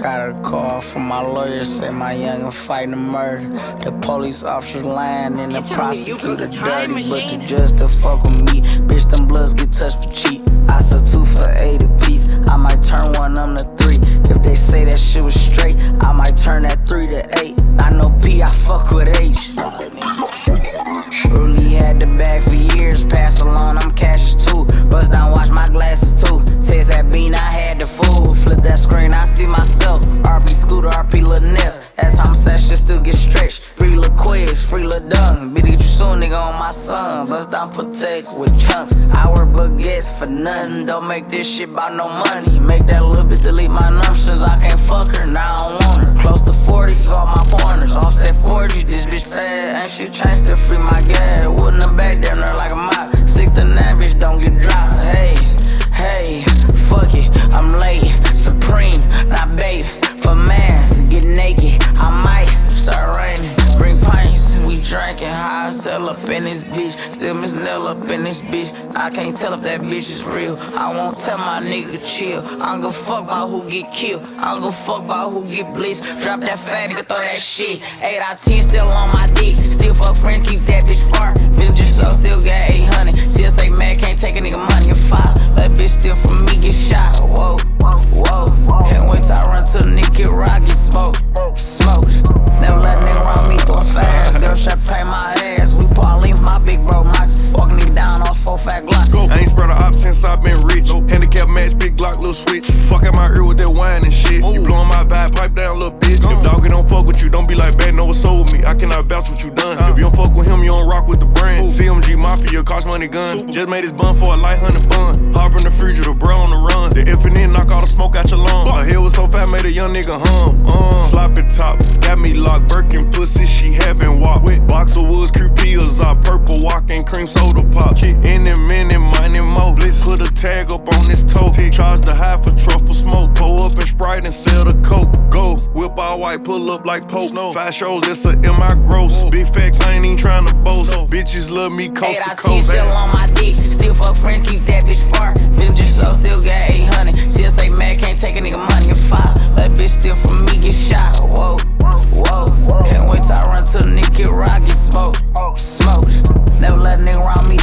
got a call from my lawyer, say my youngin' fighting a murder. The police officers lying and the prosecutor dirty, but the judge to fuck with me. Bitch, them bloods get touched for cheap. I sell 2 for 8 apiece. I might turn one of them to 3. If they say that shit was straight, I might turn that 3 to 8. I know P, I fuck with H. Really had the bag for years, pass along, I'm cashes too. Bust down, watch my glasses too. Text that bean, I had the food. Flip that screen, I see myself. RP Scooter, RP Lil Nip. That's how I'm sad, shit still get stretched. Free Lil Quiz, free Lil Dung. Beat you soon, nigga, on my son. Bust down, protect with chunks. I work baguettes for nothing. Don't make this shit about no money. Make that little bitch delete my numbers. I can't fuck her, now I don't want her. Close to 40s, all my pointers. Offset 40, this bitch fat. Ain't shit changed to free my gas. Wouldn't have back down there like a mop. 6 to 9, bitch, don't get dropped. Hey, fuck it, I'm late. Supreme, not babe. For mans, get naked. I might start raining. Bring pints, we drinking. High sell up in this bitch. Still Miss Nell up in this bitch. I can't tell if that bitch is real. I won't tell my nigga chill. I don't give a fuck about who get killed. I don't give a fuck about who get blitzed. Drop that fat nigga, throw that shit. 8 out of 10 still on my dick. Still fuck friend, keep that bitch far. Bitch just so still got 800. TSA mad, can't take a nigga money or 5. That bitch still from me get shot. Whoa. Can't wait till I run to the Nicky Rock, get smoked. Never let a nigga around me throwing fast. Girl, shot pay my ass. We pour lean for my big bro Max. Walking nigga down off 4 fat Glocks. I ain't spread a op since I been rich. Handicap match, big Glock, little switch. Fuck out my ear with that wine and shit. You blowing my vibe, pipe down, little bitch. If doggy don't fuck with you, don't be like bad, know what's up with me. I cannot vouch what you done. If you don't fuck with him, you don't rock with the brand. CMG Mafia, cost money guns. Just made his bun for a light 100 bun. Pop in the freezer, the bro on the run. The infinite knock all the smoke out your lungs. My head was so fat, made a young nigga hum. Sloppy top, got me locked. Birkin pussy, she having walk. With box of woods, creepers up. Purple walking, cream soda pop. Kick in and minute, money mo. Put a tag up on his toe. Charge the high for truffle smoke. Pull up and Sprite and sell the coke. Go, whip all white, pull up like Pope. 5 shows, that's a MI gross. Big facts, I ain't even trying to boast. Bitches love me coast to coast. Still on my dick, still fuck friend, keep that bitch far. Bitch just so still got 800. TSA mad, can't take a nigga money or 5. That bitch still from me get shot. Whoa. Can't wait till I run to the Nicky Rock, get smoked. Never let a nigga around me